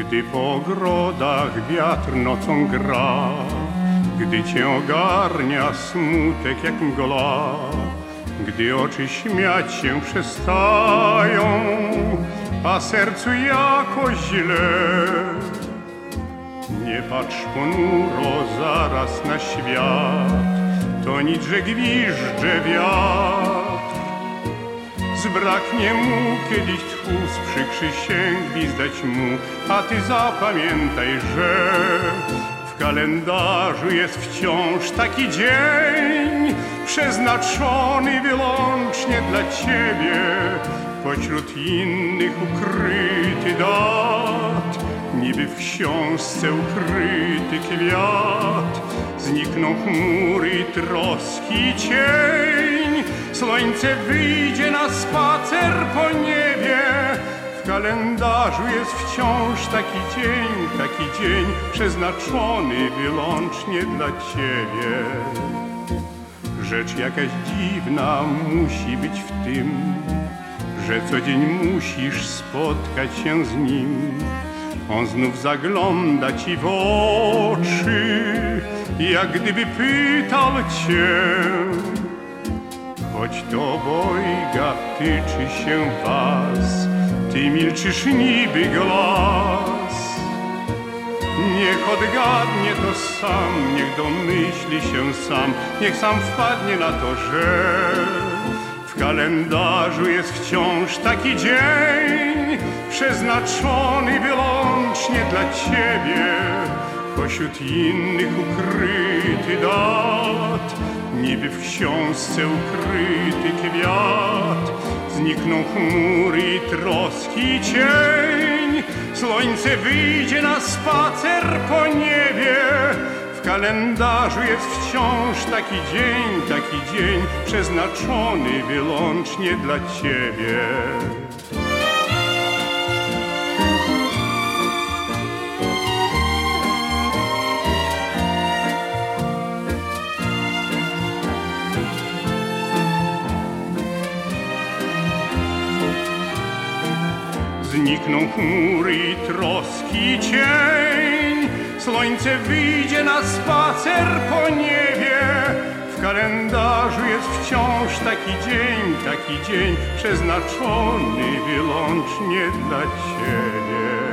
Gdy po ogrodach wiatr nocą gra, gdy cię ogarnia smutek jak mgła, gdy oczy śmiać się przestają, a sercu jakoś źle. Nie patrz ponuro zaraz na świat, to nic, że gwizdże wiatr. Zbraknie mu kiedyś tchu, z przykrzy się gwizdać mu, a ty zapamiętaj, że w kalendarzu jest wciąż taki dzień, przeznaczony wyłącznie dla ciebie, pośród innych ukryty dat. Niby w książce ukryty kwiat, znikną chmury i troski cień, słońce wyjdzie na spacer po niebie. W kalendarzu jest wciąż taki dzień przeznaczony wyłącznie dla ciebie. Rzecz jakaś dziwna musi być w tym, że co dzień musisz spotkać się z nim. On znów zagląda ci w oczy, jak gdyby pytał cię, choć to obojga tyczy się was, ty milczysz niby głaz. Niech odgadnie to sam, niech domyśli się sam, niech sam wpadnie na to, że w kalendarzu jest wciąż taki dzień, przeznaczony wyłącznie dla ciebie, pośród innych ukryty dat. Niby w książce ukryty kwiat, znikną chmury i troski cień, słońce wyjdzie na spacer po niebie. W kalendarzu jest wciąż taki dzień przeznaczony wyłącznie dla ciebie. Znikną chmury i troski cień, słońce wyjdzie na spacer po niebie. W kalendarzu jest wciąż taki dzień przeznaczony wyłącznie dla ciebie.